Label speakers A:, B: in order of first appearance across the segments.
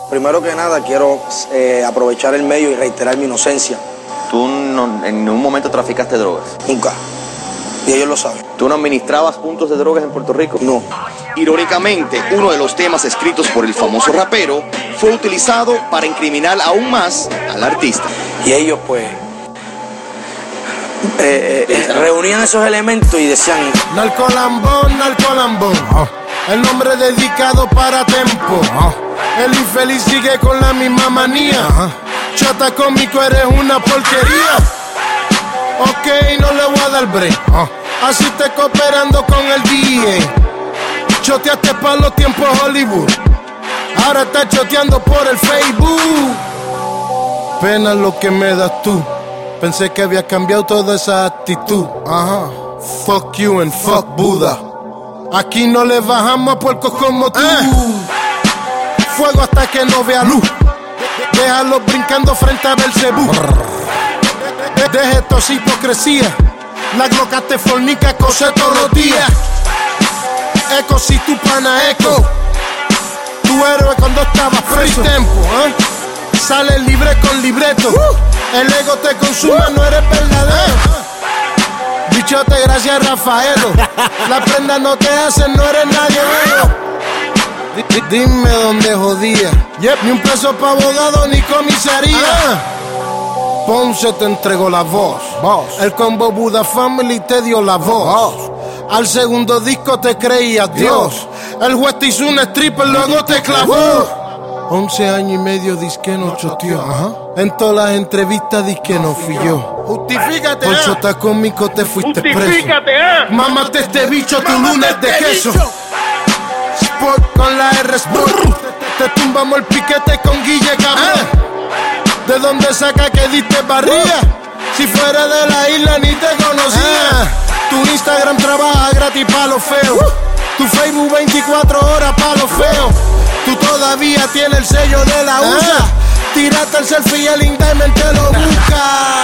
A: Primero que nada, quiero aprovechar el medio y reiterar mi inocencia.
B: ¿Tú no, en ningún momento traficaste drogas?
A: Nunca. Y ellos lo saben.
B: ¿Tú no administrabas puntos de drogas en Puerto Rico?
A: No.
C: Irónicamente, uno de los temas escritos por el famoso rapero fue utilizado para incriminar aún más al artista.
A: Y ellos, pues, reunían esos elementos y decían:
D: Narcolambón, narcolambón, el nombre dedicado para Tempo. El infeliz sigue con la misma manía. Chota cómico, eres una porquería. Ok, no le voy a dar break. Así te cooperando con el DJ. Choteaste pa' los tiempos Hollywood. Ahora estás choteando por el Facebook. Pena lo que me das tú. Pensé que había cambiado toda esa actitud. Fuck you and fuck Buda. Aquí no le bajamos a puercos como tú. Fuego hasta que no vea luz. Déjalo brincando frente a Belcebú. Deje esta hipocresía. La gloca te fornica, cose todos los días. Eco si tu pana eco. Tu héroe cuando estabas preso. Tempo, sales libre con libreto. El ego te consume, no eres verdadero. Bichote, gracias Rafaelo. La prenda no te hace, no eres nadie bueno. Dime dónde jodía. Ni un peso pa' abogado ni comisaría. Ponce te entregó la voz. El combo Buda Family te dio la voz. Al segundo disco te creías Dios. El juez te hizo un stripper, luego te clavó. 11 años y medio disque no choteó. En todas las entrevistas disque no fui yo.
C: Justifícate,
D: por chota cómico te fuiste preso. Mámate este bicho tu lunes de queso. Sport con la R Sport. Te tumbamos el piquete con Guille Cabrón. ¿De dónde saca que diste barriga? Si fuera de la isla ni te conocía. Tu Instagram trabaja gratis pa' lo feo. Tu Facebook 24 horas pa' lo feo. Tú todavía tienes el sello de la USA. Tírate el selfie y el indictment te lo busca.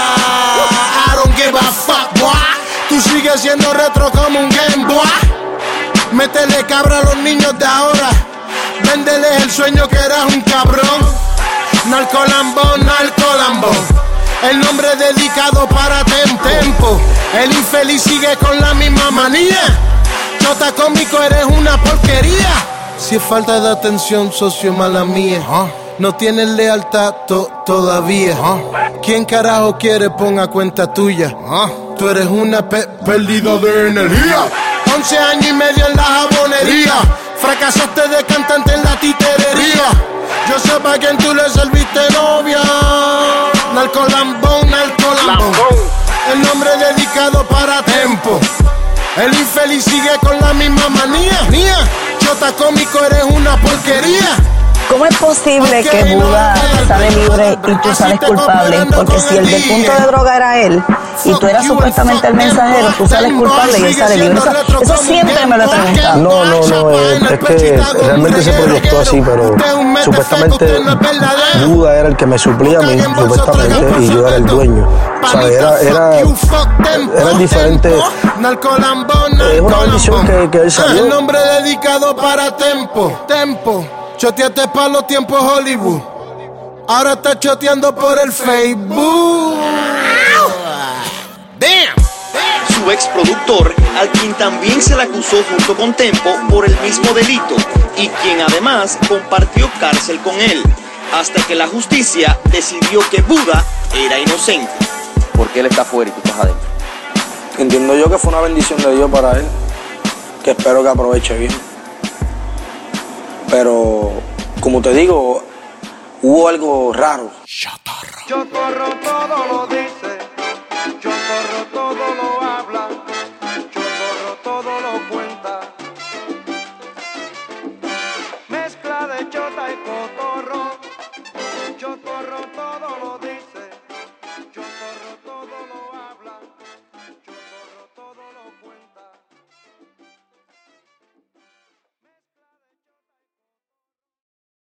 D: I don't give a fuck, boy. Tú sigues siendo retro como un Game Boy. Métele cabra a los niños de ahora. Véndeles el sueño que eras un cabrón. Narcolambón, narcolambón. El nombre dedicado para Tempo. El infeliz sigue con la misma manía. Chota cómico, eres una porquería. Si es falta de atención, socio, mala mía. No tienes lealtad todavía. ¿Quién carajo quiere ponga cuenta tuya? Tú eres una pérdida de energía. 11 años y medio en la jabonería. Fracasaste de cantante en la titerería. Yo sé pa' quién tú le serviste novia. Narcolambón, narcolambón. El nombre dedicado para Tempo. El infeliz sigue con la misma manía. Chota cómico, eres una porquería.
E: ¿Cómo es posible que Buda sale libre y tú sales culpable? Porque si el del punto de droga era él y tú eras supuestamente el mensajero, tú sales culpable y él sale libre. Eso siempre me lo he preguntado.
F: No, es que realmente se proyectó así, pero supuestamente Buda era el que me suplía a mí, supuestamente, y yo era el dueño. O sea, era diferente. Es una bendición que él salió.
D: El nombre dedicado para Tempo. Choteaste pa' los tiempos Hollywood. Ahora estás choteando por el Facebook.
C: Su ex productor, al quien también se le acusó junto con Tempo por el mismo delito, y quien además compartió cárcel con él, hasta que la justicia decidió que Buda era inocente.
B: Porque él está afuera y tú estás adentro.
A: Entiendo yo que fue una bendición de Dios para él, que espero que aproveche bien. Pero, como te digo, hubo algo raro.
G: Chocorro todo lo dice, Chocorro todo lo